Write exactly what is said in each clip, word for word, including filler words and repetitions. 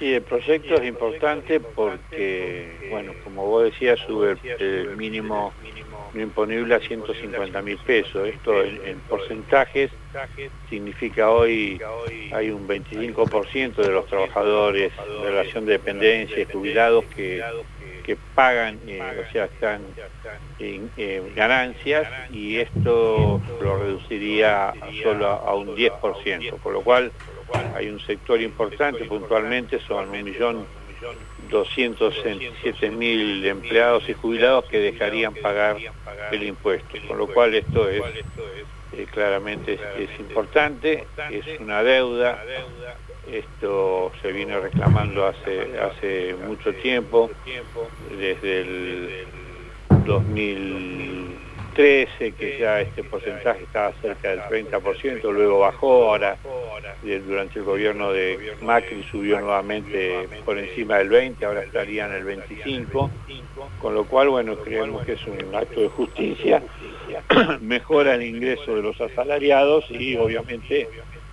Sí, el proyecto es importante porque, bueno, como vos decías, sube el mínimo no imponible a ciento cincuenta mil pesos. Esto en, en porcentajes significa hoy hay un veinticinco por ciento de los trabajadores en relación de dependencia y jubilados que, que pagan, eh, o sea, están en eh, ganancias, y esto lo reduciría solo a, a un diez por ciento, por lo cual hay un sector importante, puntualmente son un millón doscientos siete mil empleados y jubilados que dejarían pagar el impuesto, con lo cual esto es eh, claramente es, es importante, es una deuda. Esto se viene reclamando hace, hace mucho tiempo, desde el dos mil trece, que ya este porcentaje estaba cerca del treinta por ciento, luego bajó, ahora durante el gobierno de Macri subió nuevamente por encima del veinte, ahora estaría en el veinticinco, con lo cual, bueno, creemos que es un acto de justicia, mejora el ingreso de los asalariados y obviamente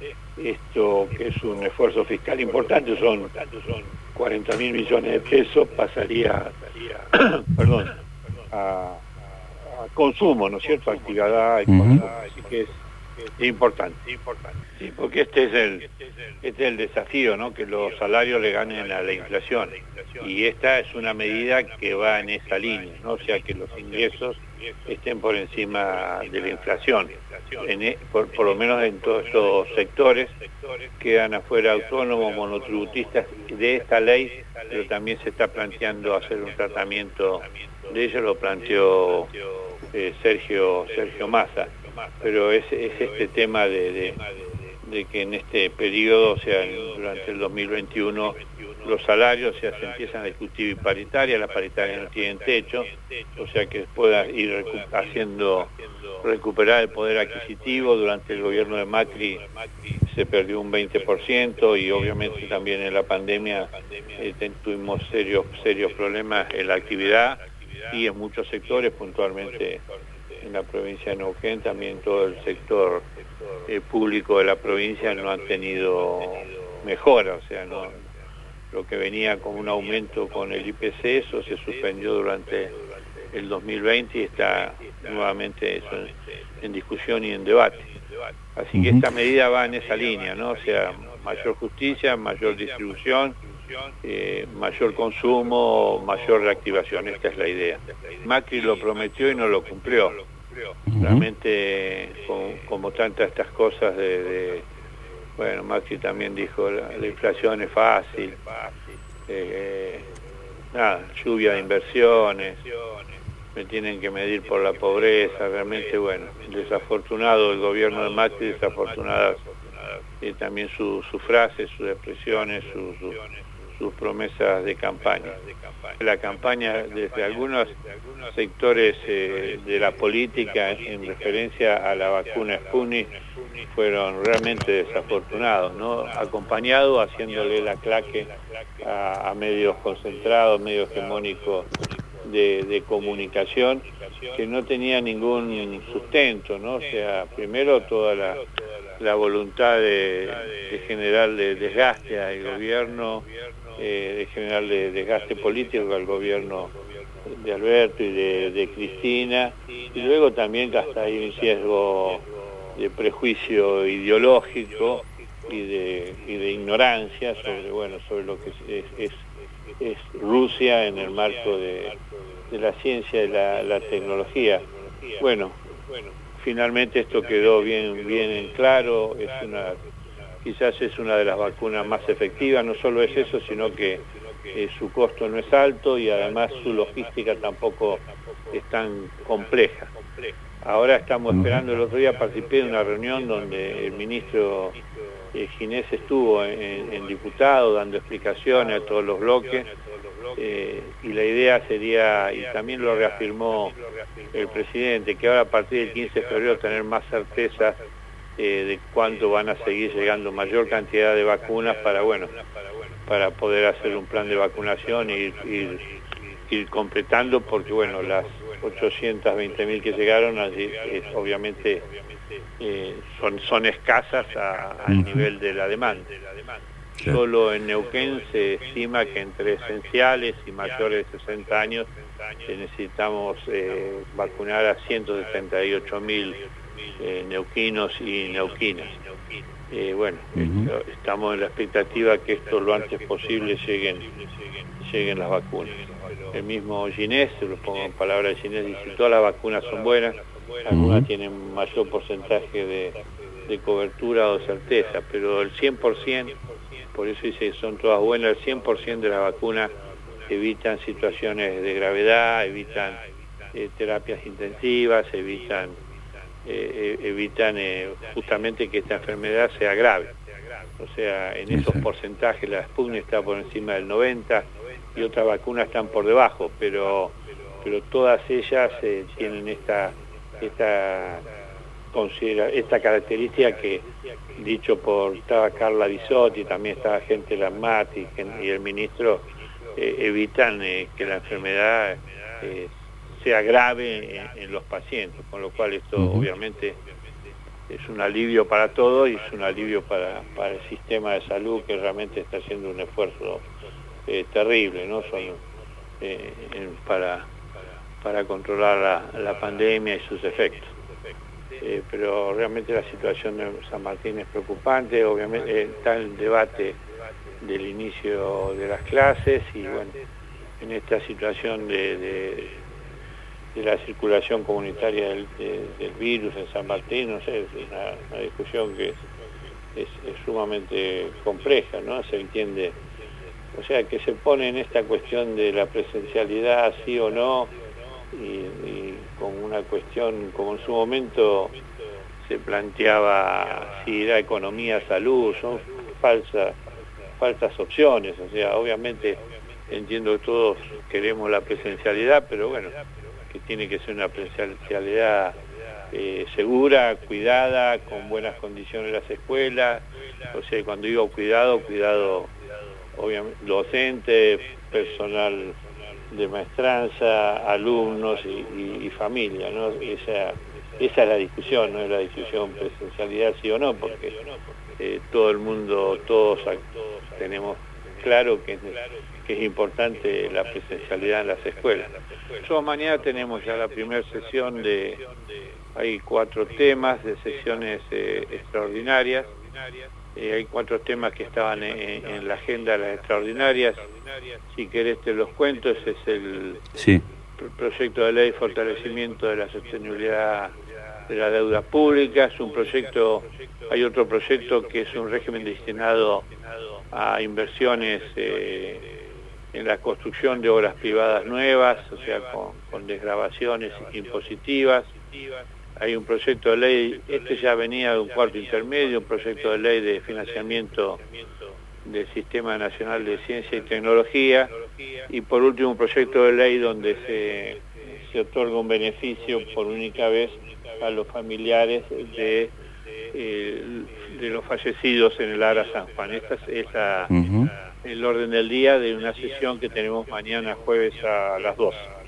esto, que es un esfuerzo fiscal importante, son cuarenta mil millones de pesos, pasaría perdón, a, a consumo, ¿no es cierto?, actividad y consumo, uh-huh. Así que es, es importante, sí, porque este es el este es el desafío, ¿no?, que los salarios le ganen a la inflación, y esta es una medida que va en esa línea, ¿no?, o sea, que los ingresos estén por encima de la inflación, en, por, por lo menos en todos estos sectores. Quedan afuera autónomos, monotributistas de esta ley, pero también se está planteando hacer un tratamiento de ello, lo planteó eh, Sergio Sergio Massa, pero es, es este tema de, de, de que en este periodo, o sea, durante el dos mil veintiuno, los salarios, o sea, se empiezan a discutir paritaria, las paritarias no tienen techo, o sea que pueda ir recu haciendo recuperar el poder adquisitivo. Durante el gobierno de Macri se perdió un veinte por ciento, y obviamente también en la pandemia eh, tuvimos serios, serios problemas en la actividad y en muchos sectores, puntualmente en la provincia de Neuquén, también todo el sector eh, público de la provincia no han tenido mejora, o sea, no, lo que venía con un aumento con el I P C, eso se suspendió durante el dos mil veinte y está nuevamente eso en, en discusión y en debate. Así que esta medida va en esa línea, ¿no? O sea, mayor justicia, mayor distribución, eh, mayor consumo, mayor reactivación, esta es la idea. Macri lo prometió y no lo cumplió. Realmente, como, como tantas estas cosas de... de bueno, Macri también dijo, la, la inflación es fácil, eh, nada, lluvia de inversiones, me tienen que medir por la pobreza, realmente, bueno, desafortunado el gobierno de Macri, desafortunadas eh, también sus su frases, sus expresiones, sus su, sus promesas de campaña. La campaña desde algunos sectores eh, de la política en referencia a la vacuna Sputnik fueron realmente desafortunados, ¿no? Acompañado, haciéndole la claque a, a medios concentrados, medios hegemónicos de, de comunicación, que no tenía ningún sustento, ¿no? O sea, primero toda la, la voluntad de, de generar de desgaste al gobierno, eh, de generar de desgaste político al gobierno de Alberto y de, de Cristina, y luego también que hasta hay un sesgo de prejuicio ideológico y de, y de ignorancia sobre, bueno, sobre lo que es, es, es Rusia en el marco de, de la ciencia y la, la tecnología. Bueno, finalmente esto quedó bien, bien en claro, es una, quizás es una de las vacunas más efectivas, no solo es eso, sino que eh, su costo no es alto y además su logística tampoco es tan compleja. Ahora estamos esperando, el otro día participé de una reunión donde el ministro eh, Ginés estuvo en, en diputado dando explicaciones a todos los bloques, eh, y la idea sería, y también lo reafirmó el presidente, que ahora a partir del quince de febrero tener más certeza eh, de cuánto van a seguir llegando, mayor cantidad de vacunas para, bueno, para poder hacer un plan de vacunación y ir, ir, ir completando, porque bueno, las ochocientas veinte mil que llegaron allí es, obviamente eh, son, son escasas a, al nivel de la demanda. Claro. Solo en Neuquén se estima que entre esenciales y mayores de sesenta años necesitamos eh, vacunar a ciento setenta y ocho mil eh, neuquinos y neuquinas. Eh, bueno, Uh-huh. esto, estamos en la expectativa que esto lo antes posible lleguen, lleguen las vacunas. El mismo Ginés, se lo pongo en palabras de Ginés, dice todas las vacunas son buenas, algunas Uh-huh. tienen mayor porcentaje de, de cobertura o certeza, pero el cien por ciento, por eso dice que son todas buenas, el cien por ciento de las vacunas evitan situaciones de gravedad, evitan eh, terapias intensivas, evitan eh, evitan eh, justamente que esta enfermedad sea grave. O sea, en esos porcentajes la Sputnik está por encima del noventa y otras vacunas están por debajo, pero pero todas ellas eh, tienen esta esta considera esta característica que, dicho por, estaba Carla Bisotti, también estaba gente de la ANMAT y, y el ministro, eh, evitan eh, que la enfermedad eh, sea grave en, en los pacientes, con lo cual esto uh-huh. obviamente es un alivio para todos y es un alivio para, para el sistema de salud, que realmente está haciendo un esfuerzo eh, terrible, ¿no? Son, eh, en, para, para controlar la, la pandemia y sus efectos. Eh, pero realmente la situación de San Martín es preocupante, obviamente eh, está el debate del inicio de las clases y bueno, en esta situación de, de, de la circulación comunitaria del, de, del virus en San Martín, no sé, es una, una discusión que es, es, es sumamente compleja, ¿no? Se entiende, o sea, que se pone en esta cuestión de la presencialidad, sí o no, y, y con una cuestión, como en su momento se planteaba si era economía, salud, son falsas, falsas opciones, o sea, obviamente entiendo que todos queremos la presencialidad, pero bueno, que tiene que ser una presencialidad eh, segura, cuidada, con buenas condiciones en las escuelas, o sea, cuando digo cuidado, cuidado obviamente docente, personal de maestranza, alumnos y, y, y familia, ¿no? Esa, esa es la discusión, no es la discusión presencialidad sí o no, porque eh, todo el mundo, todos tenemos claro que es, que es importante la presencialidad en las escuelas. Nosotros mañana tenemos ya la primera sesión de, hay cuatro temas de sesiones eh, extraordinarias, eh, hay cuatro temas que estaban en, en la agenda de las extraordinarias. Si querés te los cuento. Ese es el sí. proyecto de ley de fortalecimiento de la sostenibilidad de la deuda pública. Es un proyecto, hay otro proyecto que es un régimen destinado a inversiones eh, en la construcción de obras privadas nuevas, o sea, con, con desgravaciones impositivas. Hay un proyecto de ley, este ya venía de un cuarto intermedio, un proyecto de ley de financiamiento del Sistema Nacional de Ciencia y Tecnología, y por último un proyecto de ley donde se, se otorga un beneficio por única vez a los familiares de, eh, de los fallecidos en el Ara San Juan. Esta es la, uh-huh. el orden del día de una sesión que tenemos mañana jueves a las dos.